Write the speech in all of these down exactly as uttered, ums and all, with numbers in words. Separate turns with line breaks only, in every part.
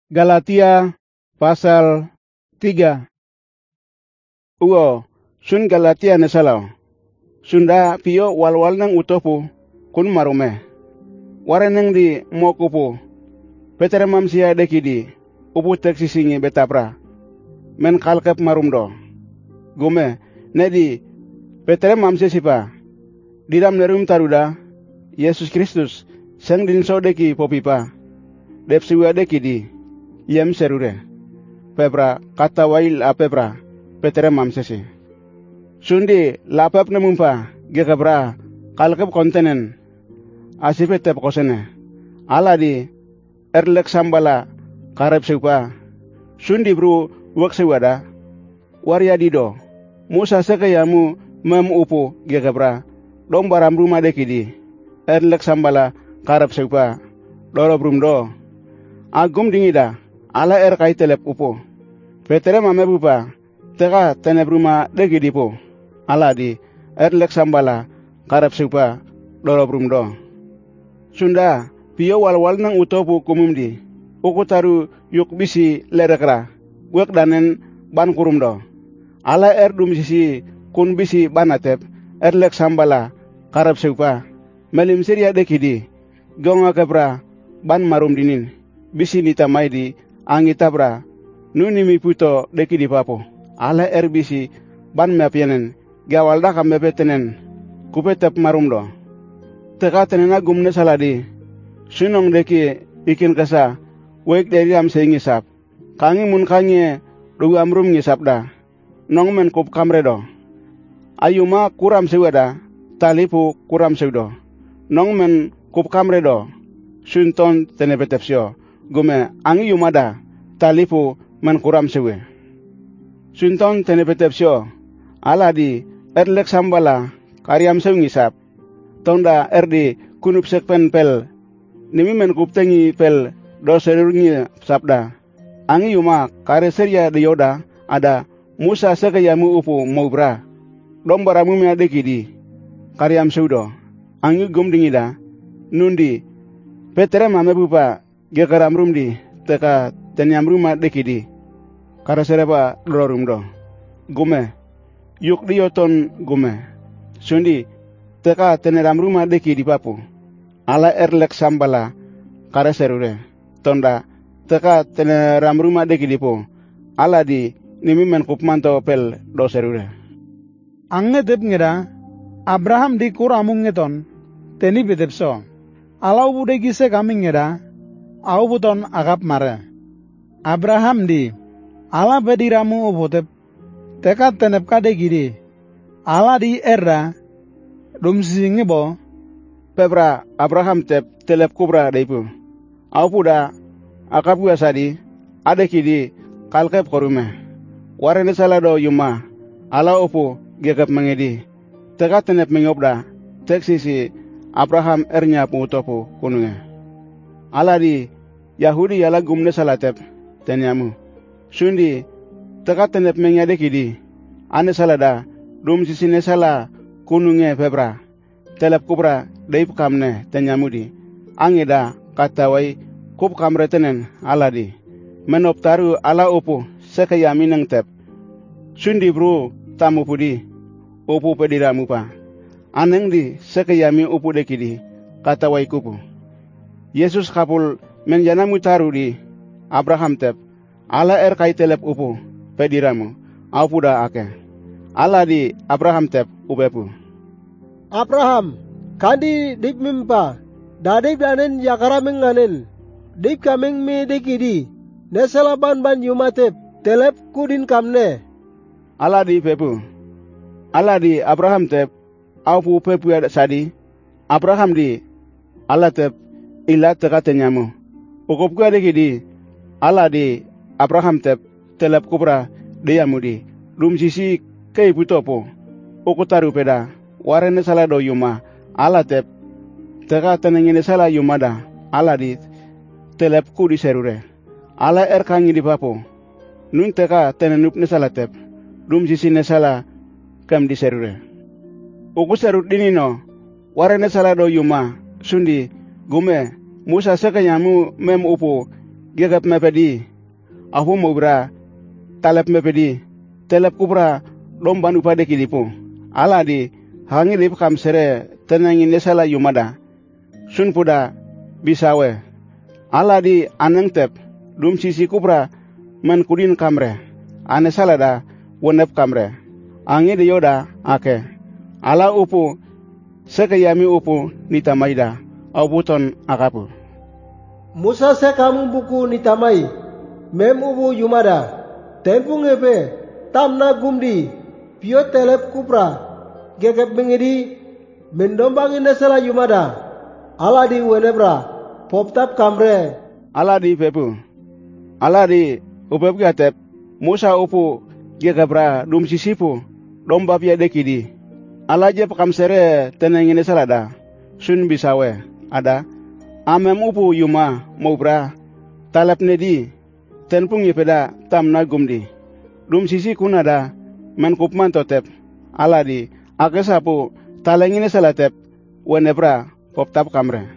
Galatia pasal tiga. Uo, sun Galatia nesalau. Sunda pio walwal nang utopu kun marume. Wareneng di mokupu. Petere mamsia dekidi. Upu teksisingi betapra. Men kalkep marumdo. Gume, nedi petere mamsia sipa. Didam nerum taruda. Yesus Kristus sang dinso deki popipa. Dep siwa dekidi. Yem serure. Pebra kata wail a pebra. Petere mamsesi. Sundi lapap nemumpa. Gekabra. Kalkep kontenen. Asipe tep kosene. Aladi. Erlek sambala. Karep siwa. Sundi bru wak siwada. Warya dido. Musa sekayamu mem upu. Gekabra. Dom baram rumah dekidi. Erlek sambala. Karep siwa. Doro brumdo. Agum dingida. Ala er kai telep upo. Petere mame bupa. Teka tenep rumah degi dipo. Ala di erlek sambala karep supa doro brumdo. Sunda pio wal-wal nang utopu kumumdi. Uku taru yuk bisi lerekra. Wek danen ban kurumdo. Ala er dum sisi kun bisi banatep. Erlek sambala karep supa. Melim siria deki di. Gonga kebra ban marum dinin. Bisi nitamai di. Angitabra, nuni mi puto deki di papo. Ala erbisi ban mepienen, gawalda kam mepetenen, kupetep marumdo. Teka tenena gumne saladi, sunong deki ikin kasa, wek dari am seingisap. Kangi mun kangi dugu amrum ngisapda, nong men kup kamredo. Ayuma kuram sewada, talipu kuram sewdo. Nong men kup kamredo, sunton tenepetepsio. Gume angi yumada talipu man kuram sewe. Sunton tenepetepsio. Aladi erlek sambala karyam sew ngisap. Tonda erdi kunup sekpen pel. Nimi men kuptengi pel doserungi sabda. Angi yuma kare serya de yoda ada Musa sekayamu upu maubra. Dombaramu me adekidi. Karyam sewdo. Angi gum dingida. Nundi Petere mame bupa. Gekaram rumdi, teka tenyam rumah dekidi. Kara sereba lorum do. Gume, yuk dioton gume. Sundi, teka teneram rumah dekidi papu. Ala erlek sambala, kara serure. Tonda, teka teneram rumah dekidi po. Ala di nimi men kupmanto pel do serure.
Ange dep ngeda, Abraham di kuramung ngeton, teni bedepso. Ala ubude gise kaming ngeda, au buton agap mare. Abraham di ala bediramu ubutep teka tenep kade gidi. Ala di era dum singebo
Pebra Abraham tep telep kubra daipu. Au puda akap guasadi ade kidi kalkep korume. Warene salado yuma ala upu gegap mengedi. Teka tenep mengobda tek sisi Abraham ernya putopu kununge. Ala di Yahudi yala gumne salatep tenyamu. Sundi teka tenep mengyade kidi. Ane salada dum sisine sala kununge febra. Telep kubra daip kamne tenyamu di. Angeda katawai kup kamre tenen ala di. Menoptaru ala upu sekayami neng tep. Sundi bro tamu pudi. Upu pediramu pa. Aneng di sekayami upu dekidi. Katawai kupu. Yesus kapul menjana mutaru di Abraham tep. Ala er kai telep upu pediramu. Au puda ake. Ala di Abraham tep ubepu.
Abraham kandi dip mimpa. Dadip danen yakara menganen. Dip kameng me dekidi. Nesalaban ban yumatep. Telep kudin kamne.
Ala di pepu. Ala di Abraham tep. Au pu pepu ada sadi. Abraham di ala tep ila teka tenyamu. Ukup gua dekidi. Ala di Abraham tep telep kubra deyamudi. Dum sisi kei putopo. Ukutaru peda. Warene salado yuma. Ala tep teka tenengine sala yumada. Ala di telep ku di serure. Ala er kangi di papo. Nun teka tenenup ne sala tep. Dum sisi ne sala kem di serure. Uku serut dinino. Warene salado yuma. Sundi gume Musa sekanyamu mem upu gegap mepedi apu mobra talep mepedi telep kubra domban upade kidipu ala di hangi lip kam sere tenangin nesala yumada sun puda bisawe ala di aneng tep dum sisi kubra men kudin kamre ane salada wonep kamre angi de yoda ake ala upu sekayami upu nitamaida aubuton akapu
Musa se kamu buku nitamai mem ubu yumada tempung epe tamna gumdi pio telep kupra gegep mengedi mendombangin nesala yumada ala di wenebra poptap kamre
ala di pepu ala di upep gatep Musa upu gegabra dum sisipu domba pia dekidi ala je pakam sere tenengin salada sun bisawe ada amem upu yuma mobra talap nedi tenpung yepeda tamna gumdi dum sisi kunada men kupman totep ala di akesapu talengin salatep wenebra poptap kamre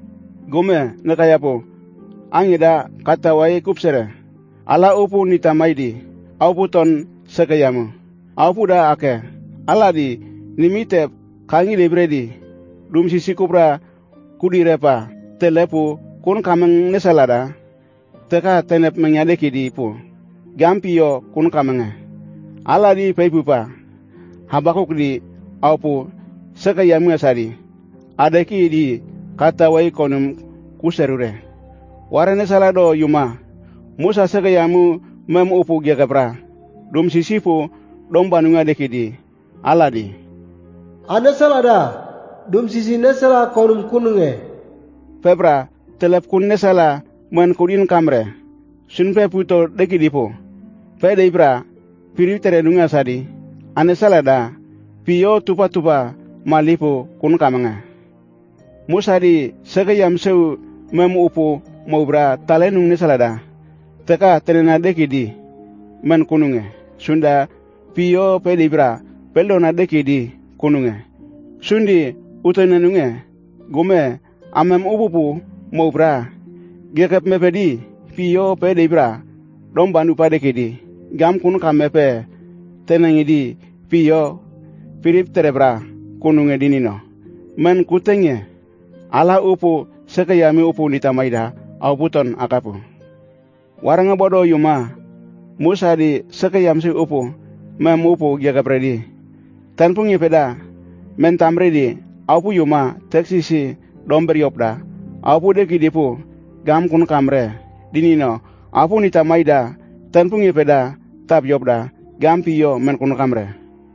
gome nekayapu angida kata wai kupsere ala upu nitamaidi auputon sekayamu aupuda ake ala di nimitep kangi lebredi dum sisi kupra kudirepa telepu kun kameng nesalada teka tenep menyadeki di pu gampio kun kamenge ala di paipupa habakuk di aupu sekayamu asadi adeki di kata wai konum kuserure warane salado yuma Musa sekayamu mem upu gegapra dum sisipu dombanunga dekidi ala di
ane salada dum sisi nesala konum kununge
Pebra telep kun nesala men kudin kamre sunpe puto dekidipo pede ibra piri terenunga sadi ane salada pio tupa tupa malipo kun kamanga Musa di sekayam seu mem upu maubra talenung nesalada teka terena dekidi men kununge sunda pio pede ibra pelona dekidi kununge sundi utenenunge gome amem upupu mobra gegep mepedi pio pede ibra domban upade kidi gam kun kamepe tenengidi pio pirip terebra kununge dinino men kutenge ala upu sekayami upu nitamaida auputon akapu waranga bodo yuma Musa di sekayam si upu mem upu gegep redi tanpung yepeda men tamredi aupu yuma teksisi domber yopda apu de kidipu gam kun kamre dinino apu nitamaida tanpung yepeda tab yopda gam piyo men kun kamre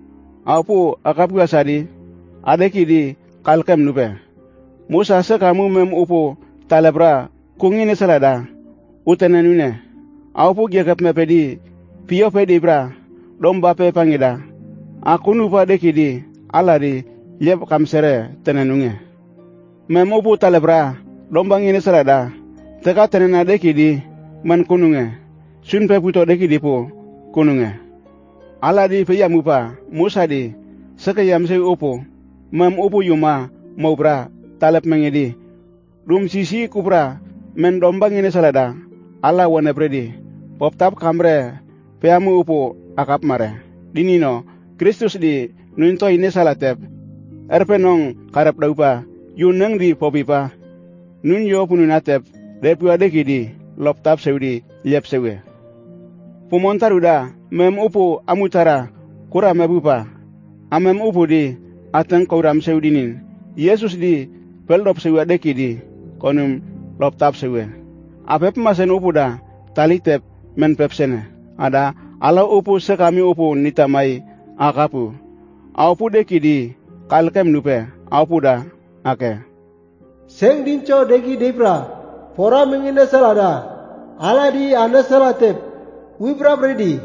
apu akapu asadi adeki di kalkem nupe Musa sekamu mem upu talebra kungine salada utenenune apu gegap mepedi piyo pedi bra domba pe pangida aku nupa dekidi aladi yep kamsere tenenunge mem upu talebra dombang ini salada teka tenena dekidi man kununge sunpe puto dekidi pu kununge aladi peyamupa Musa di sekayam se upu mem upu yuma maubra talep mengedi dum sisi kupra men dombang ini salada ala wane predi poptap kamre peyamu upu akap mare dinino Kristus di nunto ini salatep erpenong karap daupa yuneng di popipa nun yo pununatep depu adeki di loptap seudi liap sewe pumontar uda mem upu amutara kura mebupa amem upu di ateng kauram seudinin Yesus di peldop sewe adeki di konum loptap sewe apep masen upu da talitep men pepsene ada ala upu sekami upu nitamai akapu aupu deki di kalkem nupe aupu da ake
seng dinco deki debra pora mengine salada ala di ane salatep wibra bredi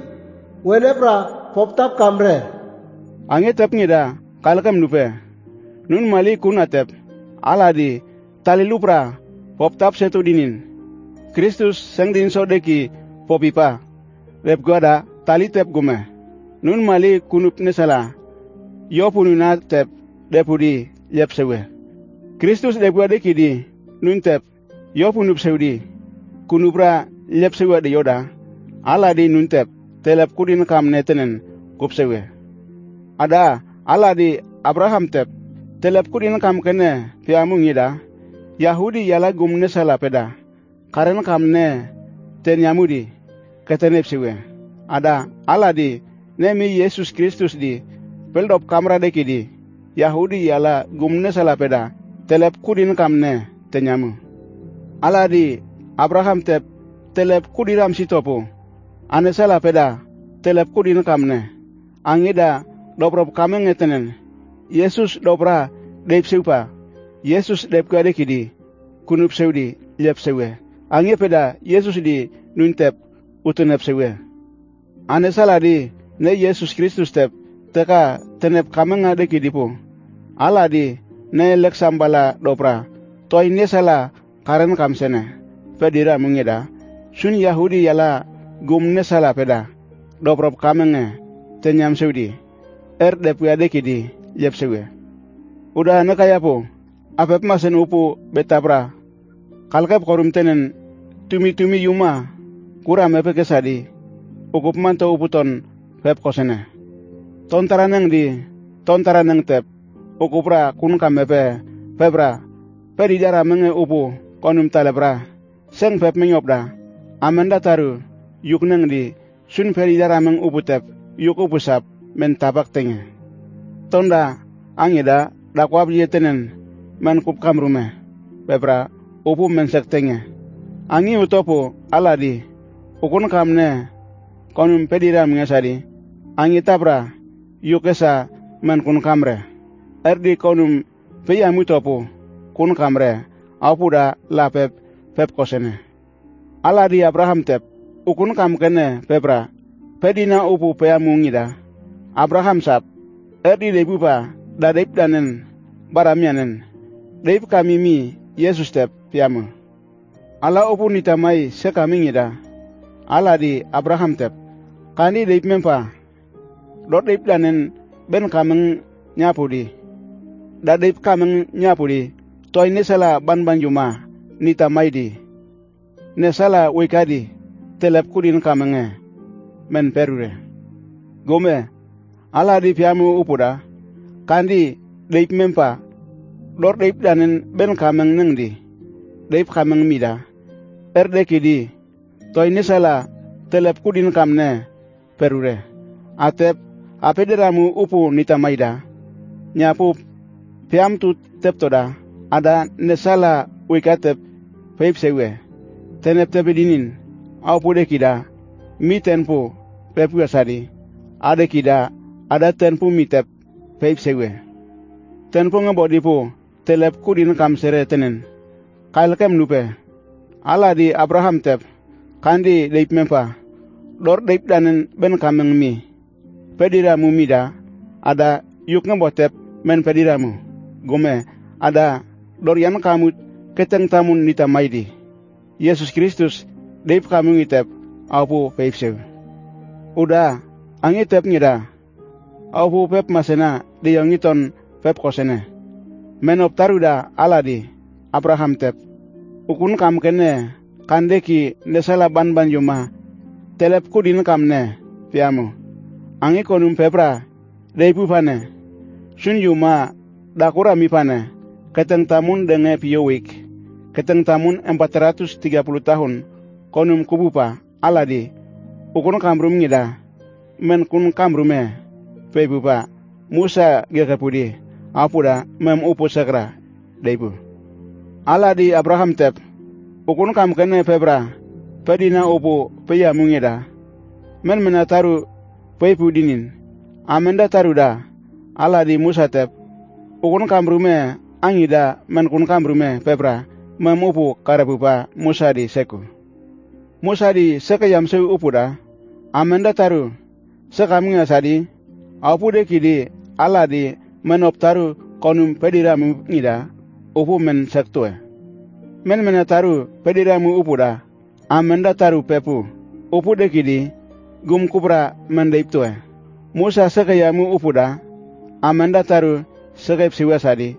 wenebra poptap kamre
angetep ngida kalkem nupe nun mali kunatep ala di talilupra poptap setu dinin Kristus seng dinso deki popipa lep goda talitep gume nun mali kunup nesala yo pununa tep depudi yep sewe Kristus depu adeki di nun tep yo punup seudi kunupra lep sewe de yoda, ala di nuntep, telep kudin kam netenen kup sewe. Ada ala di Abraham tep, telep kudin kam kene piamu ngida, Yahudi yala gumne sala peda, karen kam ne ten yamudi, ketenep sewe. Ada ala di nemi Yesus Kristus di, peldop kamra deki di, Yahudi yala gumne sala peda, telep kudin kam ne ten yamu. Ala di Abraham tep, telep kudiram sitopo, ane sala peda, telep kudin kam ne, angida dobrop kameng etenen, Yesus dobra dep seupa, Yesus dep kade kidi, kunup seudi lep sewe, angi peda Yesus di nuntep utunep sewe. Ane sala di ne Yesus Kristus tep, teka tenep kameng ade kidi po, ala di ne lek sambala dobra, toy ne sala karen kam sene, pedira mungida, sun Yahudi yala gumne sala peda, dobrop kamenge tenyam seudi, er dep kade kidi lep sewe. Udah ne kaya po, apep masen upu betabra, kalkep korum tenen tumi-tumi yuma, kuram epe kesadi, ukup manto uputon pep kosene. Tontaraneng di, tontaraneng tep, ukupra kun kamepe, pebra, pedidara menge upu, konum talebra, seng pep menyopda, amenda taru, yuk neng di, sun pedidara meng upu tep, yuk upu sap, men tabak tenge. Tonda, angida, dakwab yetenen, men kup kamrume, pebra, upu men sektenge. Angi utopo, ala di, ukun kamne, konum pedidara mengesadi, angi tabra, yuk esa, men kun kamre. Erdi konum peyamu topo, kun kamre, aupuda la pep, pep kosene. Ala di Abraham tep, ukun kam kene pebra, pedina upu peyamu ngida, Abraham sap, erdi debupa, da dep danen, baramianen, dep kami mi, Yesus tep piamu. Ala upu nitamai sekami ngida, ala di Abraham tep, kandi dep mempa, dot dep danen ben kameng nyapudi, da dep kameng nyapudi, toy nesala ban ban juma, nitamai di, nesala wikadi, telep kudin kamenge, men perure. Gome, ala di piamu upuda, kandi dep mempa, dor dep danen ben kameng nengdi, dep kameng mida, erde kidi, toy nesala telep kudin kamne, perure. Atep, apederamu upu nitamaida, nyapu piam tu tep toda, ada nesala wikatep peip sewe, tenep tepedinin, au pude kida, mi tenpu pepu asadi, ada kida, ada tenpu mi tep peip sewe. Tenpu ngebodipu, telep kudin kam sere tenen, kail kem lupe, ala di Abraham tep, kandi deip mempa, dor deip danen ben kameng mi, pediramu mida, ada yuk ngebotep men pediramu, gome, ada dorian kamu keteng tamun nita maidi, Yesus Kristus deip kamu ngitep, aupu peip sewe. Udah, angitep ngida, aupu pep masena di yang ngiton pep kosene, menop taruda ala di Abraham tep, ukun kam kene, kandeki nesala ban ban juma, telep kudin kamne, piamu, angi konum pepra, deipu pane, sun juma, dakura mi pane, keteng tamun denge piyowik, keteng tamun empat ratus tiga puluh tahun, konum kubupa, aladi, ukun kamrum ngida, men kun kamrume, pebupa, Musa gekepudi, apuda mem upu sekra, deipu. Aladi Abraham tep, ukun kam kene pebra, pedina upu peya mungida, men menataru pepu dinin, amenda taruda, aladi Musa tep, ukun kamrume, angida men kun kamrume pebra, mem upu karapupa Musa di seku. Musa di sekayam seu upuda, amenda taru, sekamunga sadi, apude kidi, aladi menop taru konum pediramu ngida, upu men sektue. Men menataru pediramu upuda, amenda taru pepu, upude kidi, gum kubra mendeiptue. Musa sekayamu upuda, amenda taru sekep siwasadi,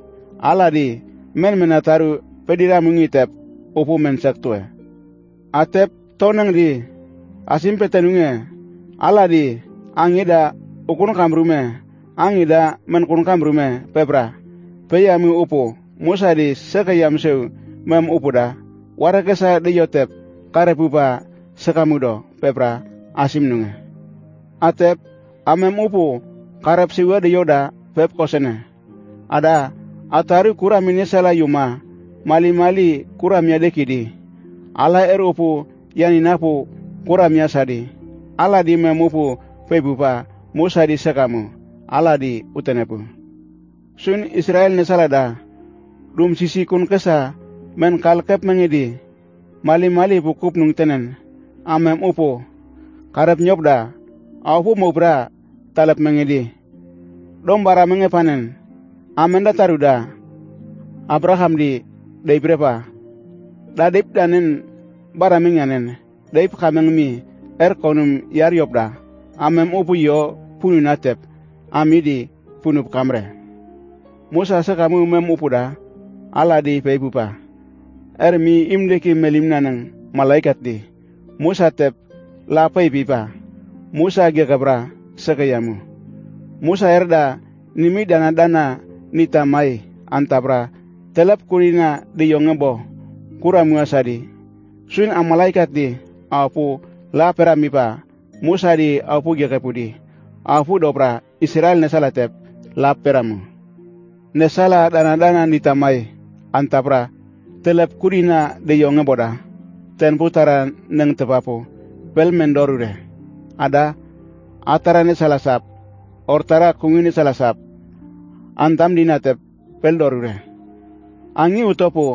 aladi men menataru pediramu ngitep, upu men sektue. Atep tonang di asim petenunge ala di angida ukun kamrume angida men kun kamrume pebra peyami upu Musa di sekayam seu mem upuda warakesa de yotep kare pupa sekamudo pebra asim nunge atep amem upu karep siwa de yoda pep kosene ada atari kura minisala yuma mali-mali kura miade kidi ala erupu yani napu kura miasadi ala di memupu pebupa Musa di sekamu ala di utenepu sun Israel nesalada dum sisi kun kesa men kalkep mengidi mali-mali bukup nung tenen amem upu karep nyobda aupu mubra talep mengidi dom bara mengepanen amenda taruda Abraham di dai berapa dadip danen bara menganen daip kamengmi er konum yar yobda amem upu yo punu natep amidi punup kamre Musa sekamu mem upuda ala di peibupa er mi imdeki melim nanang malaikat di Musa tep la peibipa Musa gegabra sekayamu Musa erda nimi dana-dana nitamai antabra telap kurina di yongebo kura muasadi sun amalaikat di apu la peramipa Musa di apu gegapudi apu dobra Israel nesalatep la peramu nesala dana-dana nitamai antabra telap kurina di yongeboda ten putaran neng tepapu pel mendorure ada atarane salasap ortara kungini salasap antam dinatep pel dorure angi utopo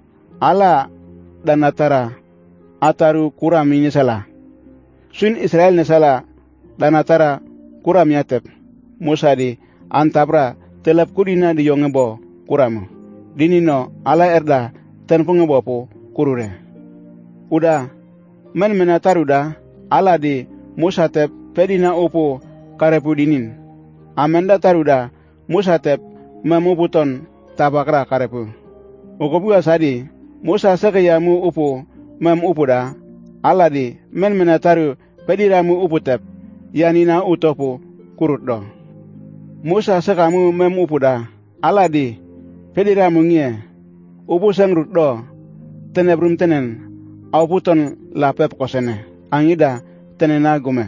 ala dan atara ataru kuram ini salah sun Israel nesala dan atara kuram yatep Musa di antabra telap kurina di yongebo kuramu dinino ala erda ten pengebopo kurure udah men menataruda ala di Musa tep pedina opo karepu dinin amenda taruda Musa tep memuputon tabakra karepu ukopua sadi Musa sekayamu upu mem upuda ala di men menataru pediramu uputep yanina utopu kurut do Musa sekamu mem upuda ala di pediramu ngie upu sengrut do tenebrum tenen auputon lapep kosene angida tenena gume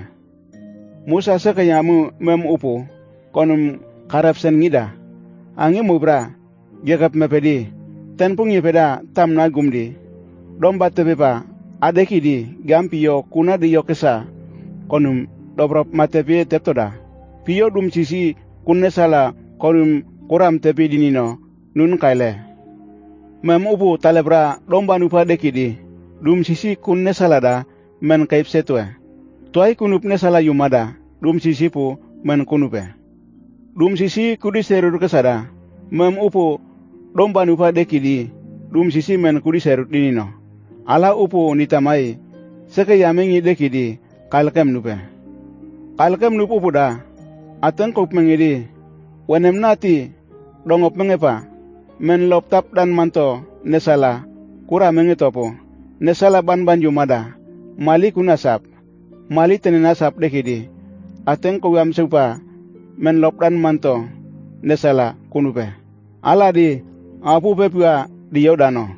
Musa sekayamu mem upu konum karep sen ngida angi mubra gegap mepedi ten pungi peda tam na gumdi domba tepepa adeki di gampiyo kuna di yokesa konum dobrop matepi teptoda piyo dum sisi kunne sala konum kuram tepi dinino nun kaile mem upu talebra domba nupa deki di dum sisi kunne salada men kaip setue tuai kunupne sala yumada dum sisi pu men kunupe dum sisi kudi serur kesada mem upu domba nupa dekidi dum sisi men kudi serut dinino ala upu nitamai seke yamengi dekidi kalkem nupe kalkem nupu puda ateng kop mengidi wenem nati dongop mengepa men loptap dan manto nesala kura mengetopo nesala ban banju mada mali kunasap mali tenenasap dekidi ateng ko yam supa men lop dan manto nesala kunupe ala di apu pepua di yodano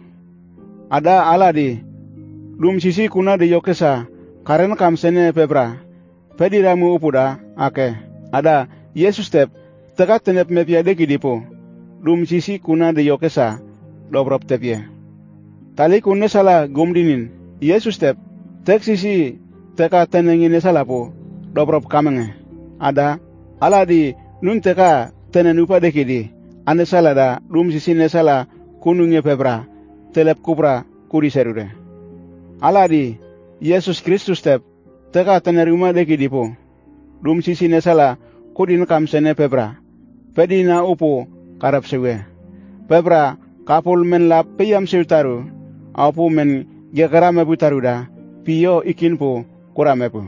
ada ala di dum sisi kuna di yokesa karen kamsene pebra pediramu upuda ake ada Yesus tep tekat tenep mepia deki dipo dum sisi kuna di yokesa dobrop tepye tali kunne sala gomdinin Yesus tep tek sisi teka tenengine salapo dobrop kamenge ada ala di nun teka tenenupa deki di ane salada dum sisi nesala kununge pebra telep kubra kuri serure ala di Yesus Kristus tep teka teneruma deki dipo dum sisi nesala kudin kamsene pebra pedina upu karap sewe pebra kapul men la peyam seutaru apu men gekarame butaruda piyo ikinpu kuramepu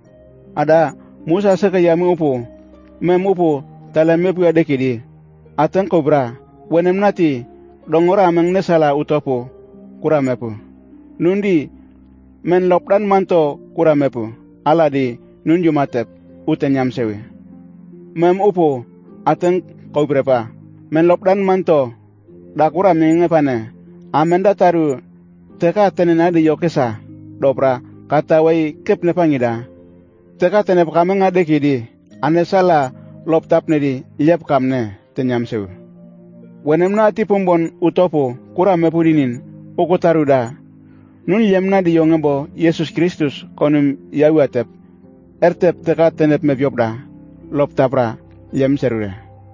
ada Musa sekayamu upu mem upu talamepu adekidi ateng kobra wenem nati dongora meng nesala utopu kuramepu nundi men lopdan manto kuramepu ala di nun jumatep uten nyamsewi. Mem upu ateng kau berapa men lopdan manto da kurame ngepane amenda taru teka tenena di yokesa dobra kata wai kep ne pangida teka tene pakame ngade kidi ane sala loptap ne di liap kamne tenyamsewi. Wenemna ti pumbon utopo kurame pudinin uko taruda nun yemna di yongebo Yesus Kristus konum yawatep ertep teka tenep mebyopda loptapra yem serure.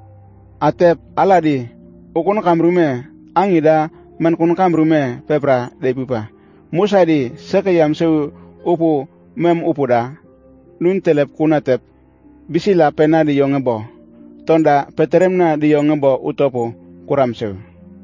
Atep aladi ukun kamrume angida men kun kamrume pepra depupa. Musa di sekayam seu upu mem upuda nun telep kunatep bisila pena di yongebo tonda peteremna di yongebo utopo kuram seu.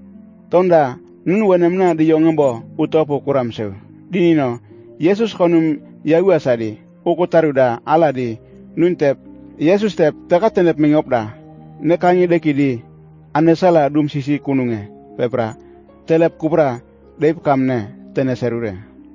Tonda nun wenemna di yongebo utopo kuram seu. Dinino Yesus konum yawasadi uku taruda aladi nun tep Yesus tep teka tenep mengopda nekangi dekidi anesala dum sisi kununge pepra telep kupra deip kamne tene serure.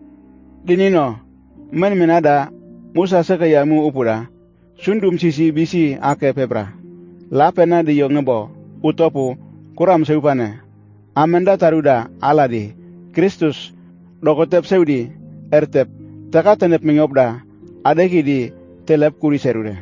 Dinino men menada Musa sekayamu upuda sundum sisi bisi ake pepra lapena di yongebo utopo kuram seupane amenda taruda aladi Kristus dokotep seudi ertep teka tenep mengopda adekidi telep kuri serure.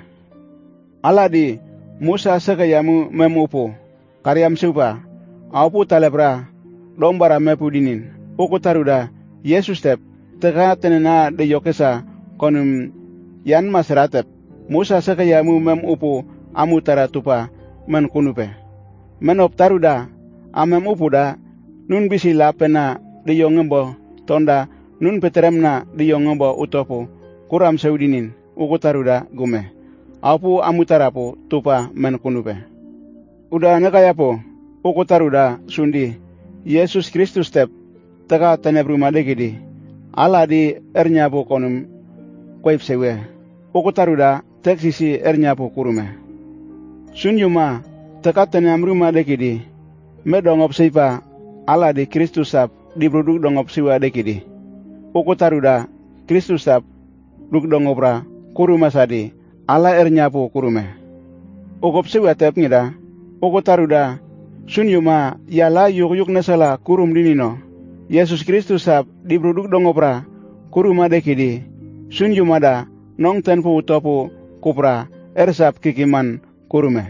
Aladi Musa sekayamu memupu karyam seupa aupu talepra dombara mepudinin uku taruda Yesus tep teka tenena de yokesa konum yan maseratep Musa sekayamu memupu amutara tupa men kunupe menop taruda amem upuda nun bisi lapena de yongembo tonda nun peteremna de yongembo utopo kuram seudinin uku taruda gume aupu amutarapo tupa men kunupe. Uda nekayapo uku taruda sundi Yesus Kristus tep teka tenebru madegidi ala di ernyapo konum koip sewe uku taruda tek sisi ernyapo kurume. Sunyuma teka tenebru madegidi medongop seipa ala di Kristus tap dibruduk dongop siwa dekidi uku taruda Kristus tap duk dongopra kuruma sadi ala ernyapo kurume. Ukop siwa tep ngida uku taruda sunyuma yala yuk yuk nesala kurum dinino Yesus Kristus tap dibruduk dongopra kuruma dekidi sunyuma da nong tenpu utopu kupra ersap kikiman kurume.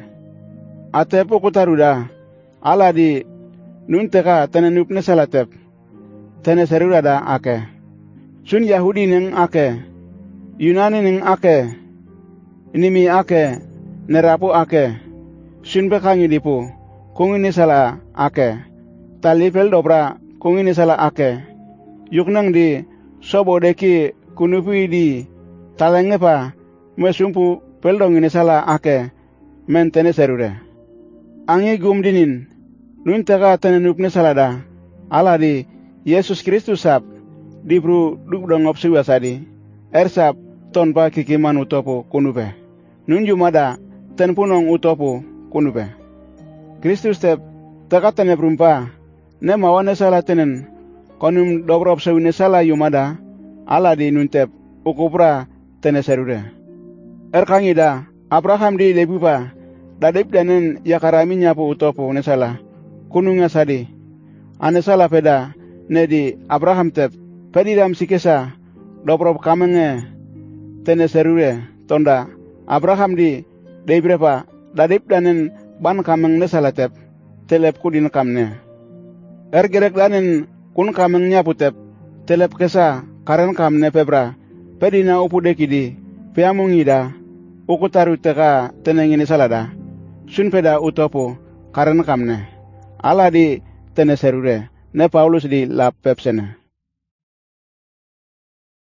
Atep uku taruda ala di nun teka tenenup nesalatep tene serurada ake sun Yahudi neng ake Yunani neng ake nimi ake nerapu ake sun bekangi dipu kungini sala ake talipel dobra kungini sala ake yuknang di sobo deki kunupi di talengepa mesumpu peldong ini sala ake men tene serure angi gum dinin nun teka tenenupne salada ala di Yesus Kristus sap dibru duk dongop siwasadi ersap tonpa kikiman utopo kunupe nun jumada ten punong utopo kunupe. Kristus tep teka tene brumpa ne mawane sala tenen konum dobrop sewine sala yumada ala di nun tep ukupra tene serure. Erkangida Abraham di lebupa dadip danen yakarami nyapo utopo ne sala kununga sadi anesala peda nedi Abraham tep pedidam sikesa dobrop kamenge tene serure tonda Abraham di debrepa dadip danen ban kameng nesala tep telep kudin kamne ergerek danen kun kameng nyapu tep telep kesa karen kamne pebra pedina upu dekidi peamungida uku taru teka tenengini salada sun peda utopo karen kamne ala di tene serure ne Paulus di la pepsene.